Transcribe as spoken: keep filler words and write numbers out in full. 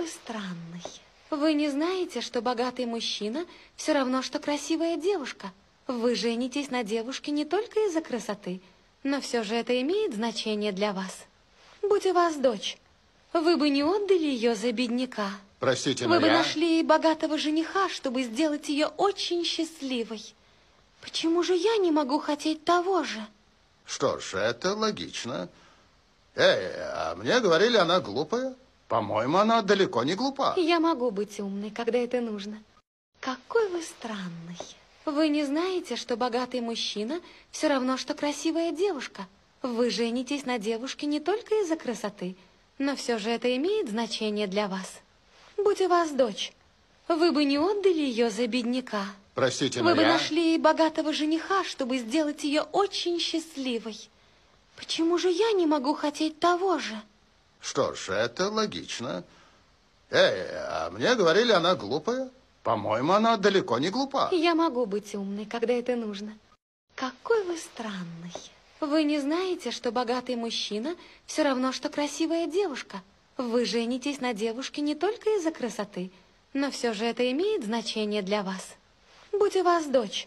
вы странный. Вы не знаете, что богатый мужчина все равно, что красивая девушка? Вы женитесь на девушке не только из-за красоты, но все же это имеет значение для вас. Будь у вас дочь, вы бы не отдали ее за бедняка. Простите, но Вы бы я... нашли ей богатого жениха, чтобы сделать ее очень счастливой. Почему же я не могу хотеть того же? Что ж, это логично. Эй, а мне говорили, она глупая. По-моему, она далеко не глупа. Я могу быть умной, когда это нужно. Какой вы странный. Вы не знаете, что богатый мужчина все равно, что красивая девушка? Вы женитесь на девушке не только из-за красоты, но все же это имеет значение для вас. Будь у вас дочь, вы бы не отдали ее за бедняка. Простите, но Вы бы я... нашли ей богатого жениха, чтобы сделать ее очень счастливой. Почему же я не могу хотеть того же? Что ж, это логично. Эй, а мне говорили, она глупая. По-моему, она далеко не глупа. Я могу быть умной, когда это нужно. Какой вы странный. Вы не знаете, что богатый мужчина все равно, что красивая девушка? Вы женитесь на девушке не только из-за красоты, но все же это имеет значение для вас. Будь у вас дочь,